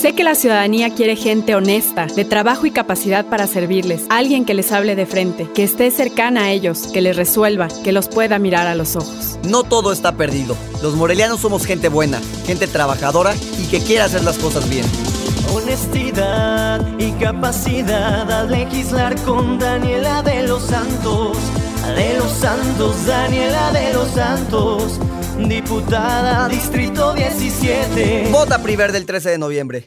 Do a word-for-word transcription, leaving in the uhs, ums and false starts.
Sé que la ciudadanía quiere gente honesta, de trabajo y capacidad para servirles, alguien que les hable de frente, que esté cercana a ellos, que les resuelva, que los pueda mirar a los ojos. No todo está perdido. Los morelianos somos gente buena, gente trabajadora y que quiere hacer las cosas bien. Honestidad y capacidad al legislar con Daniela de los Santos. De los Santos, Daniela de los Santos, diputada Distrito diecisiete. Vota P R I Verde el trece de noviembre.